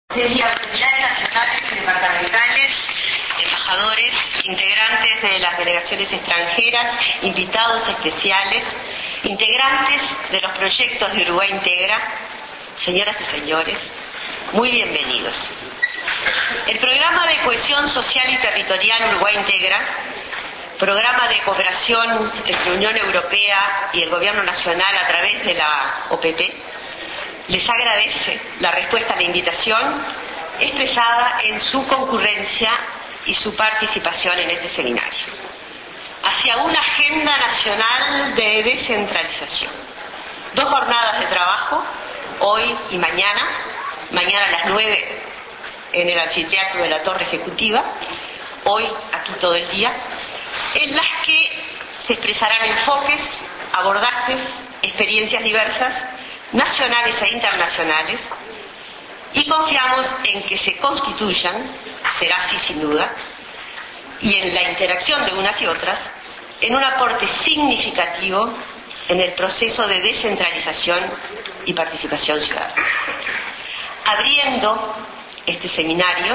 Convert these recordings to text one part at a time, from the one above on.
Sería autoridades nacionales y departamentales, embajadores, integrantes de las delegaciones extranjeras, invitados especiales, integrantes de los proyectos de Uruguay Integra, señoras y señores, muy bienvenidos. El programa de cohesión social y territorial Uruguay Integra, programa de cooperación entre Unión Europea y el Gobierno Nacional a través de la OPP, les agradece la respuesta a la invitación expresada en su concurrencia y su participación en este seminario. Hacia una agenda nacional de descentralización. 2 jornadas de trabajo, hoy y mañana a las 9 en el anfiteatro de la Torre Ejecutiva, hoy aquí todo el día, en las que se expresarán enfoques, abordajes, experiencias diversas, nacionales e internacionales, y confiamos en que se constituyan, será así sin duda, y en la interacción de unas y otras, en un aporte significativo en el proceso de descentralización y participación ciudadana. Abriendo este seminario,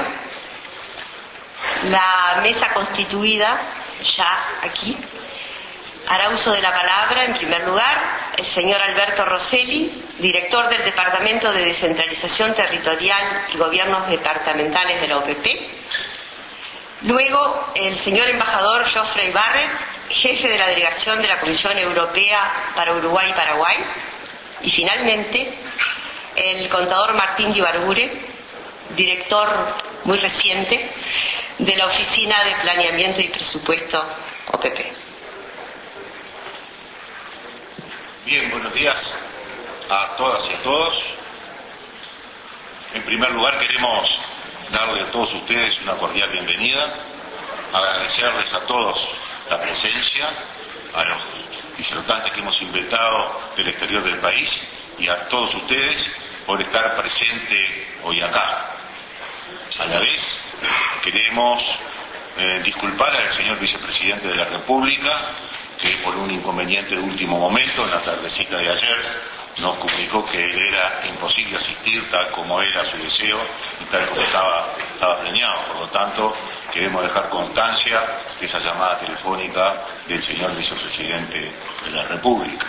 la mesa constituida ya aquí hará uso de la palabra, en primer lugar, el señor Alberto Rosselli, director del Departamento de Descentralización Territorial y Gobiernos Departamentales de la OPP. Luego, el señor embajador Geoffrey Barrett, jefe de la delegación de la Comisión Europea para Uruguay y Paraguay. Y finalmente, el contador Martín Ibarbure, director muy reciente de la Oficina de Planeamiento y Presupuesto OPP. Bien, buenos días a todas y a todos. En primer lugar, queremos darle a todos ustedes una cordial bienvenida, agradecerles a todos la presencia, a los disertantes que hemos invitado del exterior del país y a todos ustedes por estar presente hoy acá. A la vez, queremos disculpar al señor vicepresidente de la República, que por un inconveniente de último momento, en la tardecita de ayer, nos comunicó que le era imposible asistir tal como era su deseo y tal como estaba planeado. Por lo tanto, queremos dejar constancia de esa llamada telefónica del señor vicepresidente de la República.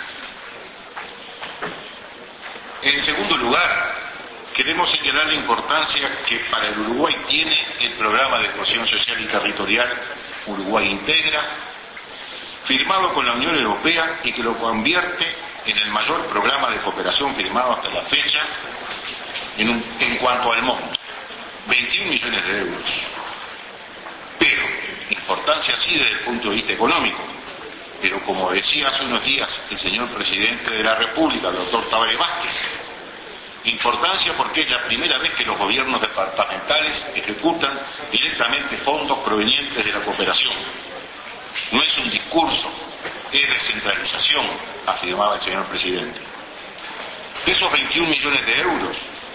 En segundo lugar, queremos señalar la importancia que para el Uruguay tiene el programa de cohesión social y territorial Uruguay Integra, firmado con la Unión Europea y que lo convierte en el mayor programa de cooperación firmado hasta la fecha en cuanto al monto, 21 millones de euros. Pero, importancia sí desde el punto de vista económico, pero como decía hace unos días el señor presidente de la República, el doctor Tabaré Vázquez, importancia porque es la primera vez que los gobiernos departamentales ejecutan directamente fondos provenientes de la cooperación. No es un discurso, es descentralización, afirmaba el señor presidente. De esos 21 millones de euros,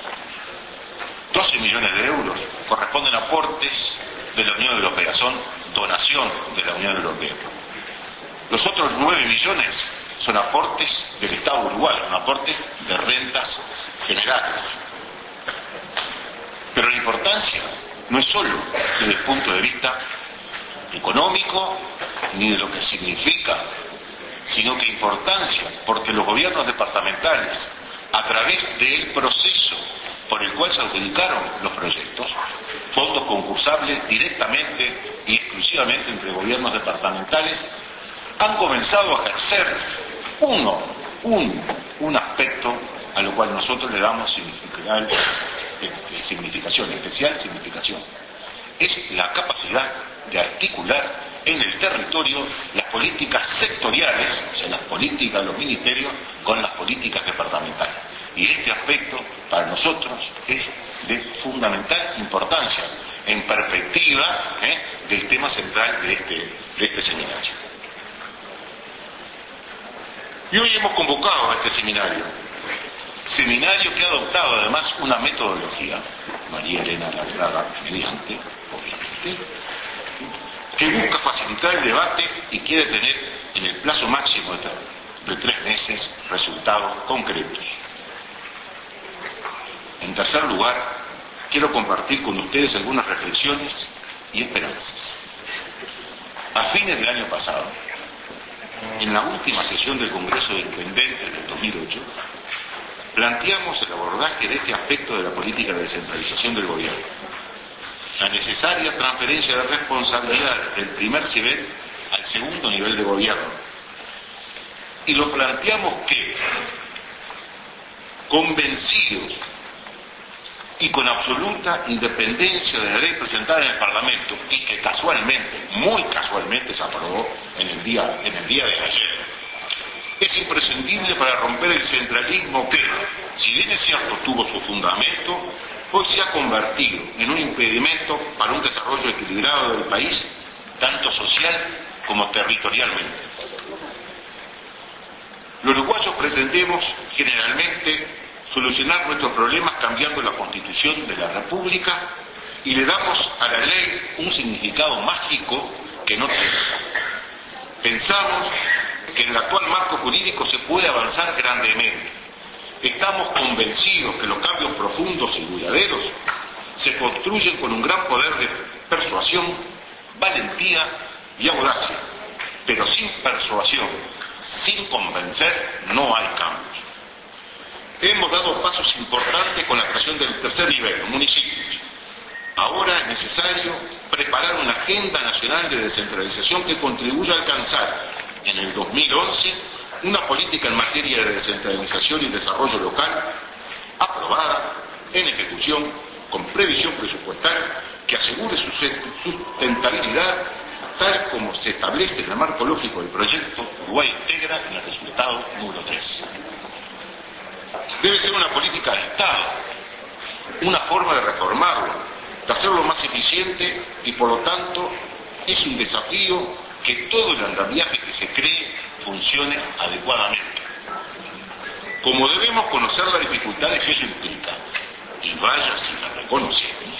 12 millones de euros corresponden a aportes de la Unión Europea, son donación de la Unión Europea. Los otros 9 millones son aportes del Estado uruguayo, son aportes de rentas generales. Pero la importancia no es solo desde el punto de vista económico ni de lo que significa, sino que importancia porque los gobiernos departamentales, a través del proceso por el cual se adjudicaron los proyectos, fondos concursables directamente y exclusivamente entre gobiernos departamentales, han comenzado a ejercer un aspecto a lo cual nosotros le damos especial significación. Es la capacidad de articular en el territorio las políticas sectoriales, o sea, las políticas de los ministerios, con las políticas departamentales. Y este aspecto para nosotros es de fundamental importancia en perspectiva del tema central de este seminario. Y hoy hemos convocado a este seminario que ha adoptado además una metodología, María Elena Lagrada mediante, obviamente, que busca facilitar el debate y quiere tener en el plazo máximo de 3 meses resultados concretos. En tercer lugar, quiero compartir con ustedes algunas reflexiones y esperanzas. A fines del año pasado, en la última sesión del Congreso de Intendentes del 2008, planteamos el abordaje de este aspecto de la política de descentralización del gobierno, la necesaria transferencia de responsabilidades del primer nivel al segundo nivel de gobierno. Y lo planteamos que, convencidos y con absoluta independencia de la ley presentada en el Parlamento, y que casualmente, muy casualmente, se aprobó en el día de ayer, es imprescindible para romper el centralismo que, si bien es cierto tuvo su fundamento, hoy se ha convertido en un impedimento para un desarrollo equilibrado del país, tanto social como territorialmente. Los uruguayos pretendemos generalmente solucionar nuestros problemas cambiando la Constitución de la República y le damos a la ley un significado mágico que no tiene. Pensamos que en el actual marco jurídico se puede avanzar grandemente. Estamos convencidos que los cambios profundos y duraderos se construyen con un gran poder de persuasión, valentía y audacia. Pero sin persuasión, sin convencer, no hay cambios. Hemos dado pasos importantes con la creación del tercer nivel, los municipios. Ahora es necesario preparar una agenda nacional de descentralización que contribuya a alcanzar en el 2011 una política en materia de descentralización y desarrollo local aprobada, en ejecución, con previsión presupuestaria, que asegure su sustentabilidad tal como se establece en el marco lógico del proyecto Uruguay Integra en el resultado número 3. Debe ser una política de Estado, una forma de reformarlo, de hacerlo más eficiente y por lo tanto es un desafío que todo el andamiaje que se cree funcione adecuadamente. Como debemos conocer las dificultades que ello implica, y vaya si las reconocemos,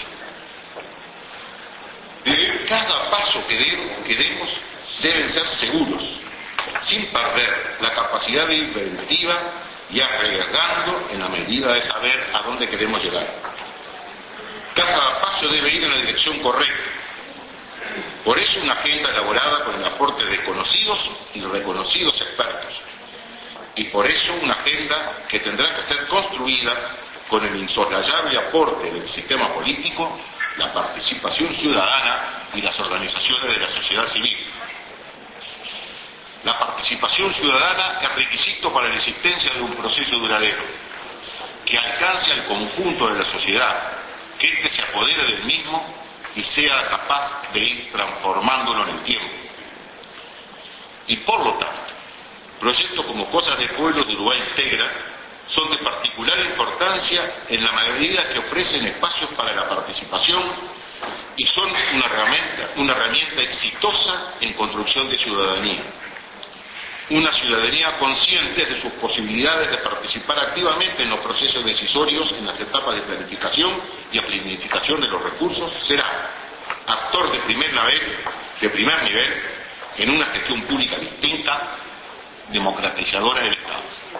cada paso que demos deben ser seguros, sin perder la capacidad inventiva y arriesgando en la medida de saber a dónde queremos llegar. Cada paso debe ir en la dirección correcta. Por eso una agenda elaborada con el aporte de conocidos y reconocidos expertos. Y por eso una agenda que tendrá que ser construida con el insoslayable aporte del sistema político, la participación ciudadana y las organizaciones de la sociedad civil. La participación ciudadana es requisito para la existencia de un proceso duradero, que alcance al conjunto de la sociedad, que éste se apodere del mismo y sea capaz de ir transformándolo en el tiempo. Y por lo tanto, proyectos como Cosas de Pueblo de Uruguay Integra son de particular importancia en la medida que ofrecen espacios para la participación y son una herramienta exitosa en construcción de ciudadanía. Una ciudadanía consciente de sus posibilidades de participar activamente en los procesos decisorios en las etapas de planificación y planificación de los recursos, será actor de primer nivel en una gestión pública distinta, democratizadora del Estado.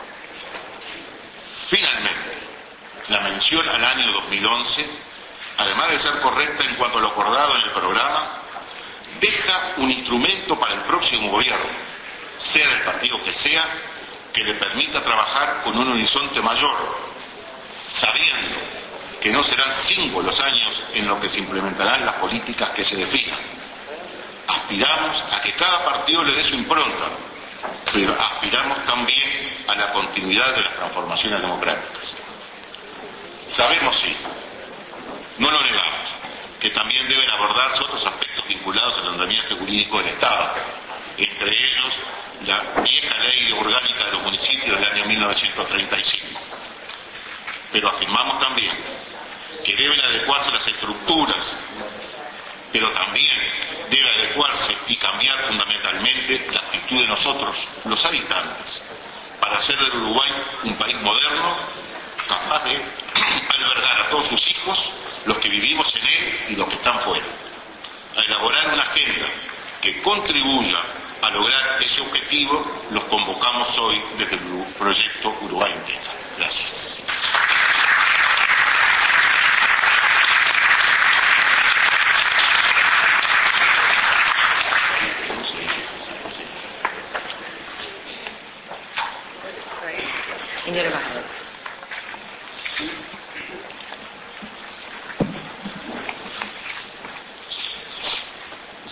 Finalmente, la mención al año 2011, además de ser correcta en cuanto a lo acordado en el programa, deja un instrumento para el próximo gobierno, sea del partido que sea, que le permita trabajar con un horizonte mayor, sabiendo que no serán 5 los años en los que se implementarán las políticas que se definan. Aspiramos a que cada partido le dé su impronta, pero aspiramos también a la continuidad de las transformaciones democráticas. Sabemos, sí, no lo negamos, que también deben abordarse otros aspectos vinculados al andamiaje jurídico del Estado, entre ellos la vieja ley orgánica de los municipios del año 1935. Pero afirmamos también que deben adecuarse las estructuras, pero también debe adecuarse y cambiar fundamentalmente la actitud de nosotros, los habitantes, para hacer del Uruguay un país moderno, capaz de albergar a todos sus hijos, los que vivimos en él y los que están fuera, a elaborar una agenda que contribuya a lograr ese objetivo. Los convocamos hoy desde el proyecto Uruguay Integra. Gracias.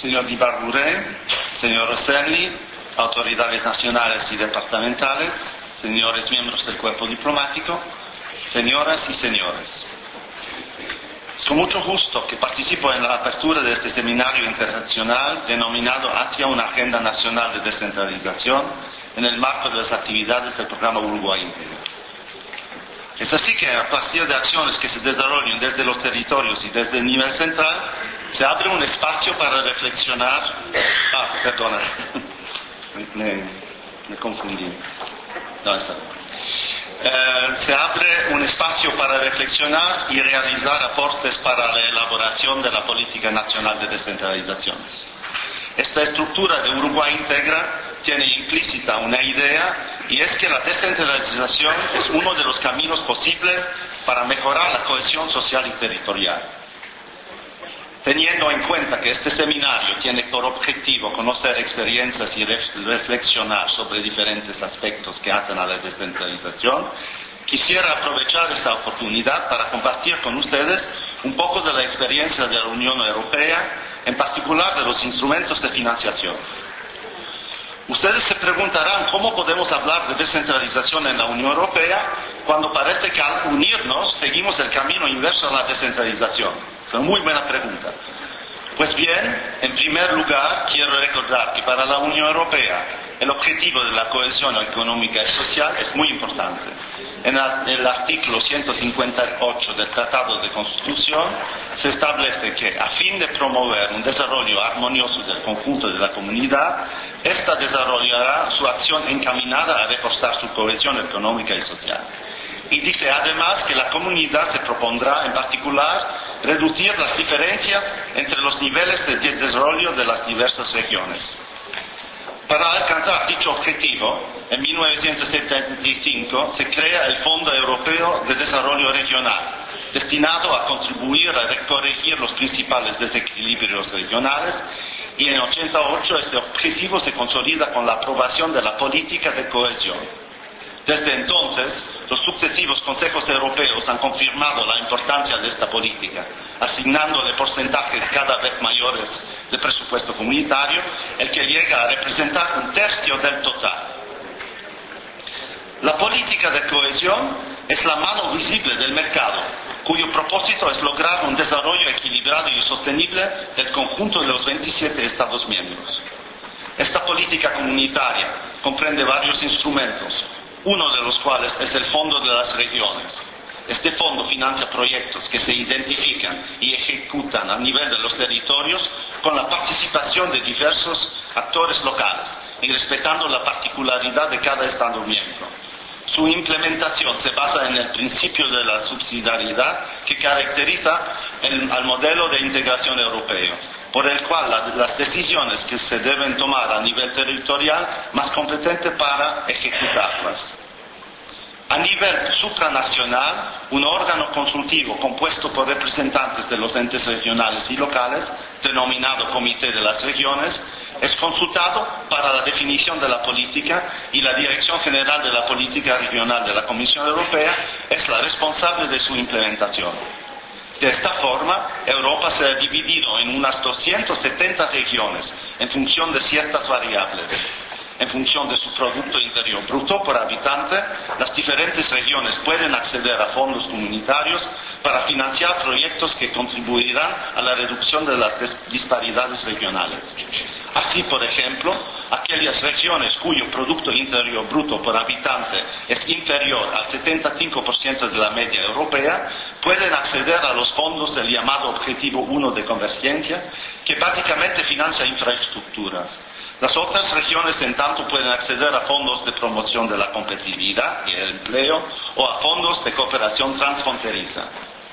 señor Ibarguren, señor Rosselli, autoridades nacionales y departamentales, señores miembros del cuerpo diplomático, señoras y señores. Es con mucho gusto que participo en la apertura de este seminario internacional denominado Hacia una Agenda Nacional de Descentralización en el marco de las actividades del programa Uruguay Integra. Es así que a partir de acciones que se desarrollan desde los territorios y desde el nivel central, se abre un espacio para reflexionar. Perdona, me confundí. No, está bien. Se abre un espacio para reflexionar y realizar aportes para la elaboración de la política nacional de descentralización. Esta estructura de Uruguay Integra tiene implícita una idea, y es que la descentralización es uno de los caminos posibles para mejorar la cohesión social y territorial. Teniendo en cuenta que este seminario tiene por objetivo conocer experiencias y reflexionar sobre diferentes aspectos que atan a la descentralización, quisiera aprovechar esta oportunidad para compartir con ustedes un poco de la experiencia de la Unión Europea, en particular de los instrumentos de financiación. Ustedes se preguntarán cómo podemos hablar de descentralización en la Unión Europea cuando parece que al unirnos seguimos el camino inverso a la descentralización. Es una muy buena pregunta. Pues bien, en primer lugar, quiero recordar que para la Unión Europea el objetivo de la cohesión económica y social es muy importante. En el artículo 158 del Tratado de Constitución se establece que, a fin de promover un desarrollo armonioso del conjunto de la comunidad, ésta desarrollará su acción encaminada a reforzar su cohesión económica y social. Y dice además que la comunidad se propondrá, en particular, reducir las diferencias entre los niveles de desarrollo de las diversas regiones. Para alcanzar dicho objetivo, en 1975 se crea el Fondo Europeo de Desarrollo Regional, destinado a contribuir a corregir los principales desequilibrios regionales, y en 1988 este objetivo se consolida con la aprobación de la política de cohesión. Desde entonces, los sucesivos consejos europeos han confirmado la importancia de esta política, asignándole porcentajes cada vez mayores de presupuesto comunitario, el que llega a representar un tercio del total. La política de cohesión es la mano visible del mercado, cuyo propósito es lograr un desarrollo equilibrado y sostenible del conjunto de los 27 Estados miembros. Esta política comunitaria comprende varios instrumentos, uno de los cuales es el Fondo de las Regiones. Este fondo financia proyectos que se identifican y ejecutan a nivel de los territorios con la participación de diversos actores locales y respetando la particularidad de cada Estado miembro. Su implementación se basa en el principio de la subsidiariedad que caracteriza al modelo de integración europeo, por el cual las decisiones que se deben tomar a nivel territorial más competente para ejecutarlas. A nivel supranacional, un órgano consultivo compuesto por representantes de los entes regionales y locales, denominado Comité de las Regiones, es consultado para la definición de la política, y la Dirección General de la Política Regional de la Comisión Europea es la responsable de su implementación. De esta forma, Europa se ha dividido en unas 270 regiones en función de ciertas variables. En función de su Producto Interior Bruto por habitante, las diferentes regiones pueden acceder a fondos comunitarios para financiar proyectos que contribuirán a la reducción de las disparidades regionales. Así, por ejemplo, aquellas regiones cuyo Producto Interior Bruto por habitante es inferior al 75% de la media europea pueden acceder a los fondos del llamado Objetivo 1 de Convergencia, que básicamente financia infraestructuras. Las otras regiones, en tanto, pueden acceder a fondos de promoción de la competitividad y el empleo o a fondos de cooperación transfronteriza.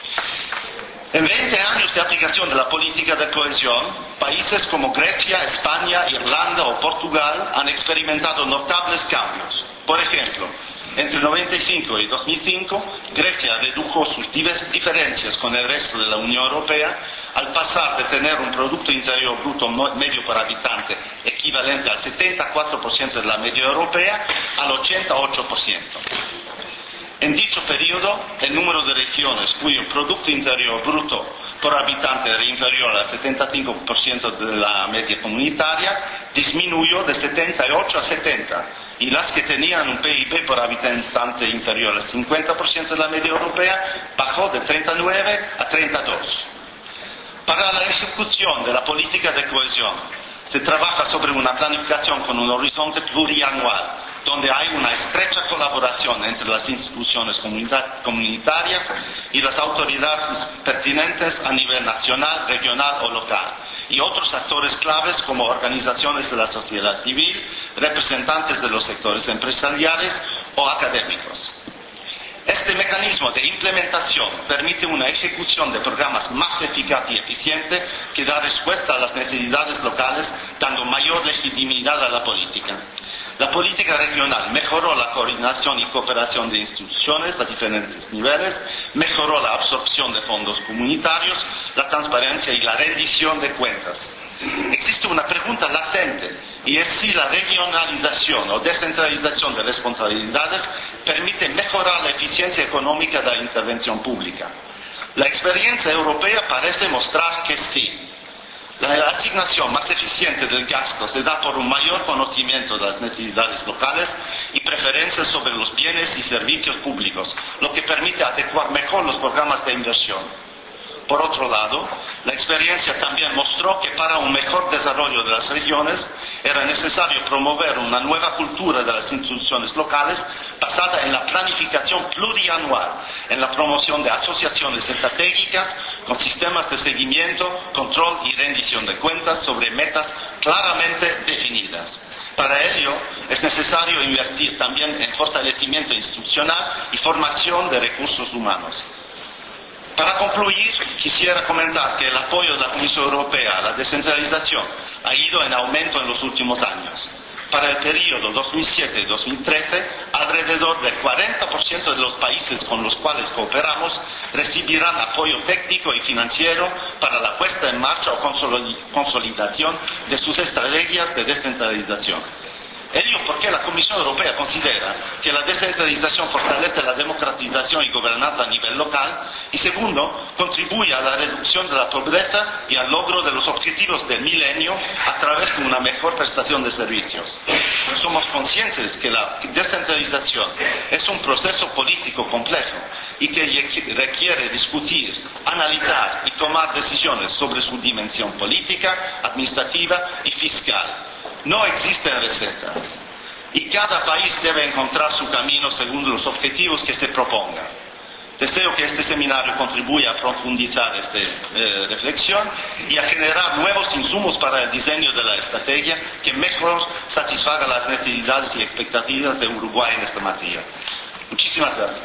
En 20 años de aplicación de la política de cohesión, países como Grecia, España, Irlanda o Portugal han experimentado notables cambios. Por ejemplo, entre 1995 y 2005, Grecia redujo sus diferencias con el resto de la Unión Europea al pasar de tener un Producto Interior Bruto medio por habitante equivalente al 74% de la media europea al 88%. En dicho periodo, el número de regiones cuyo Producto Interior Bruto por habitante era inferior al 75% de la media comunitaria, disminuyó de 78 a 70, y las que tenían un PIB por habitante inferior al 50% de la media europea bajó de 39 a 32. Para la ejecución de la política de cohesión se trabaja sobre una planificación con un horizonte plurianual, donde hay una estrecha colaboración entre las instituciones comunitarias y las autoridades pertinentes a nivel nacional, regional o local, y otros actores claves como organizaciones de la sociedad civil, representantes de los sectores empresariales o académicos. Este mecanismo de implementación permite una ejecución de programas más eficaz y eficiente que da respuesta a las necesidades locales, dando mayor legitimidad a la política. La política regional mejoró la coordinación y cooperación de instituciones a diferentes niveles, mejoró la absorción de fondos comunitarios, la transparencia y la rendición de cuentas. Existe una pregunta latente, y es si la regionalización o descentralización de responsabilidades permite mejorar la eficiencia económica de la intervención pública. La experiencia europea parece mostrar que sí. La asignación más eficiente del gasto se da por un mayor conocimiento de las necesidades locales y preferencias sobre los bienes y servicios públicos, lo que permite adecuar mejor los programas de inversión. Por otro lado, la experiencia también mostró que para un mejor desarrollo de las regiones era necesario promover una nueva cultura de las instituciones locales basada en la planificación plurianual, en la promoción de asociaciones estratégicas con sistemas de seguimiento, control y rendición de cuentas sobre metas claramente definidas. Para ello es necesario invertir también en fortalecimiento institucional y formación de recursos humanos. Para concluir, quisiera comentar que el apoyo de la Comisión Europea a la descentralización ha ido en aumento en los últimos años. Para el periodo 2007-2013, alrededor del 40% de los países con los cuales cooperamos recibirán apoyo técnico y financiero para la puesta en marcha o consolidación de sus estrategias de descentralización. Ello porque la Comisión Europea considera que la descentralización fortalece la democratización y gobernanza a nivel local y, segundo, contribuye a la reducción de la pobreza y al logro de los objetivos del milenio a través de una mejor prestación de servicios. Somos conscientes que la descentralización es un proceso político complejo y que requiere discutir, analizar y tomar decisiones sobre su dimensión política, administrativa y fiscal. No existen recetas y cada país debe encontrar su camino según los objetivos que se propongan. Deseo que este seminario contribuya a profundizar esta reflexión y a generar nuevos insumos para el diseño de la estrategia que mejor satisfaga las necesidades y expectativas de Uruguay en esta materia. Muchísimas gracias.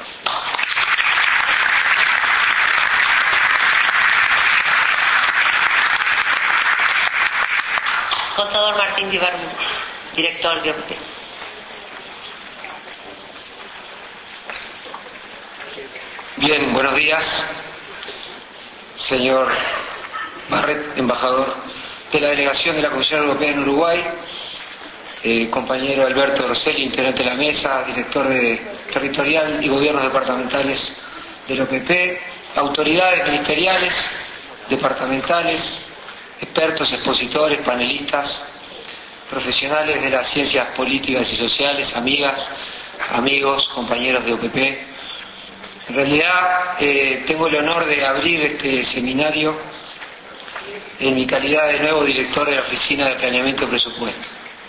Contador Martín Vivarmu, director de OPP. Bien, buenos días, señor Barret, embajador de la delegación de la Comisión Europea en Uruguay, compañero Alberto Rosselli, integrante de la mesa, director territorial y gobiernos departamentales del OPP, autoridades ministeriales, departamentales, expertos, expositores, panelistas, profesionales de las ciencias políticas y sociales, amigas, amigos, compañeros de OPP. En realidad tengo el honor de abrir este seminario en mi calidad de nuevo director de la Oficina de Planeamiento y Presupuesto.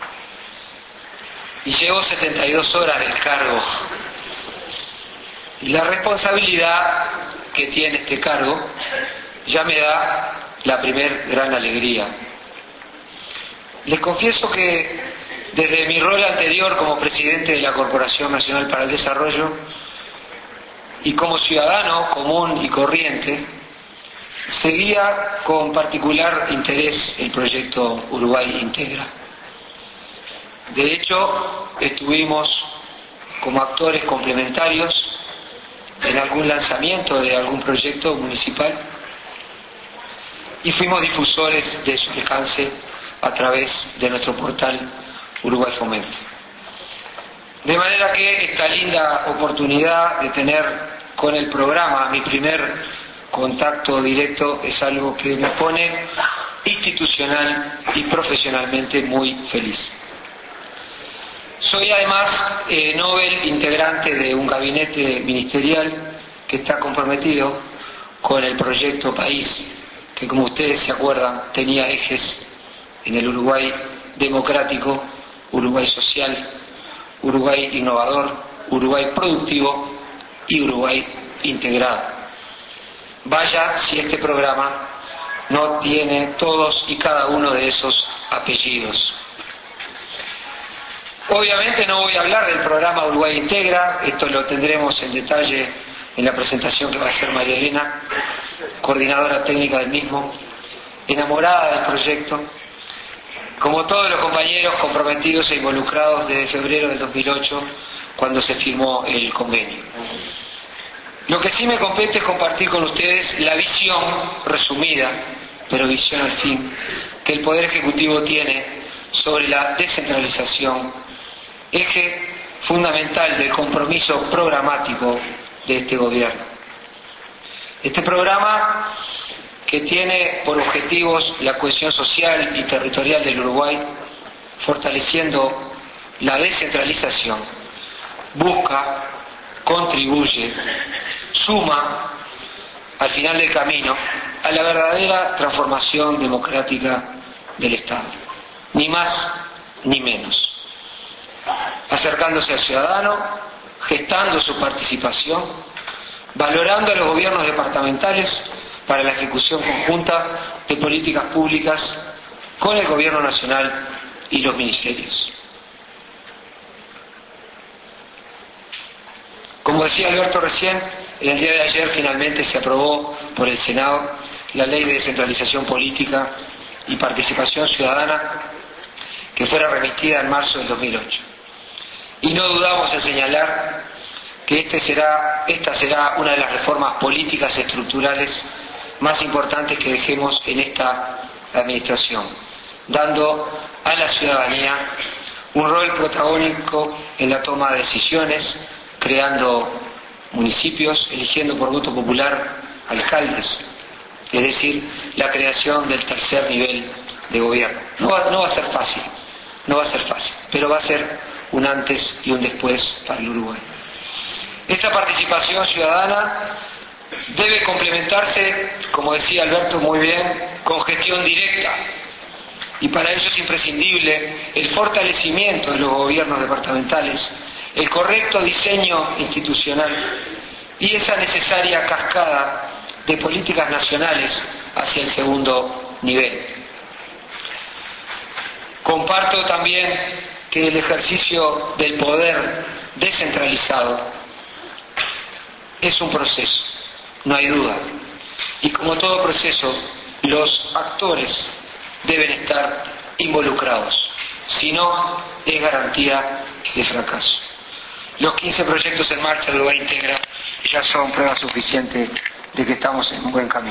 Y llevo 72 horas del cargo. Y la responsabilidad que tiene este cargo ya me da la primer gran alegría. Les confieso que desde mi rol anterior como presidente de la Corporación Nacional para el Desarrollo y como ciudadano común y corriente, seguía con particular interés el proyecto Uruguay Integra. De hecho, estuvimos como actores complementarios en algún lanzamiento de algún proyecto municipal y fuimos difusores de su alcance a través de nuestro portal Uruguay Fomento. De manera que esta linda oportunidad de tener con el programa mi primer contacto directo es algo que me pone institucional y profesionalmente muy feliz. Soy además Nobel, integrante de un gabinete ministerial que está comprometido con el proyecto País, que como ustedes se acuerdan tenía ejes en el Uruguay democrático, Uruguay social, Uruguay innovador, Uruguay productivo y Uruguay integrado. Vaya si este programa no tiene todos y cada uno de esos apellidos. Obviamente no voy a hablar del programa Uruguay Integra, esto lo tendremos en detalle en la presentación que va a hacer María Elena, coordinadora técnica del mismo, enamorada del proyecto, como todos los compañeros comprometidos e involucrados desde febrero del 2008, cuando se firmó el convenio. Lo que sí me compete es compartir con ustedes la visión resumida, pero visión al fin, que el Poder Ejecutivo tiene sobre la descentralización, eje fundamental del compromiso programático de este gobierno. Este programa, que tiene por objetivos la cohesión social y territorial del Uruguay, fortaleciendo la descentralización, busca, contribuye, suma al final del camino a la verdadera transformación democrática del Estado, ni más ni menos, acercándose al ciudadano, gestando su participación, valorando a los gobiernos departamentales para la ejecución conjunta de políticas públicas con el gobierno nacional y los ministerios. Como decía Alberto recién, en el día de ayer finalmente se aprobó por el Senado la Ley de Descentralización Política y Participación Ciudadana, que fuera remitida en marzo del 2008. Y no dudamos en señalar que esta será una de las reformas políticas estructurales más importantes que dejemos en esta administración, dando a la ciudadanía un rol protagónico en la toma de decisiones, creando municipios, eligiendo por voto popular alcaldes, es decir, la creación del tercer nivel de gobierno. No va a ser fácil, pero va a ser un antes y un después para el Uruguay. Esta participación ciudadana debe complementarse, como decía Alberto muy bien, con gestión directa, y para ello es imprescindible el fortalecimiento de los gobiernos departamentales, el correcto diseño institucional y esa necesaria cascada de políticas nacionales hacia el segundo nivel. Comparto también que el ejercicio del poder descentralizado es un proceso, no hay duda, y como todo proceso, los actores deben estar involucrados, si no, es garantía de fracaso. Los 15 proyectos en marcha de Uruguay Integra ya son prueba suficiente de que estamos en un buen camino.